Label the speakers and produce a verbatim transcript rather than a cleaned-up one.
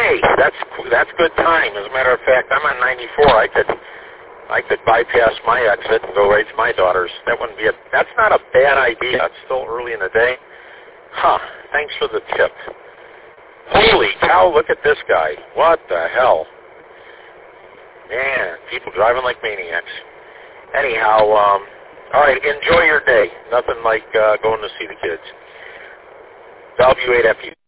Speaker 1: Hey, that's that's good time. As a matter of fact, I'm on ninety-four. I could I could bypass my exit and go right to my daughter's. That wouldn't be a. That's not a bad idea. It's still early in the day. Huh. Thanks for the tip. Holy cow! Look at this guy. What the hell? Man, people driving like maniacs. Anyhow, um, all right. Enjoy your day. Nothing like uh, going to see the kids. W eight F U.